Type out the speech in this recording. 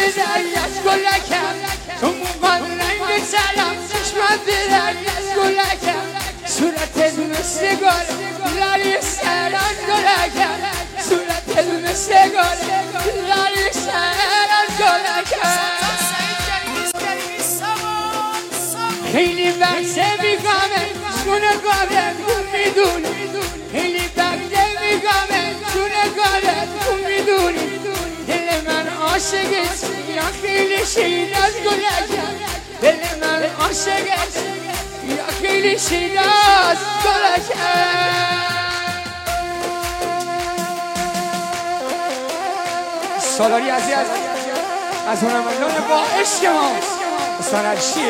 دریاش گلکم تو موقع رنگ سلام چشمت دریاش گلکم صورتت مثل گل لاری سران گلکم صورتت مثل گل لاری سران گلکم خیلی وقته میگمه شونه گاره تو میدونی خیلی وقته میگمه شونه گاره تو میدونی دل من عاشقت یا خیلی شیراز گلکم دل من عاشقت یا خیلی شیراز گلکم سالاری از هنرمندان با عشق ما سرشیه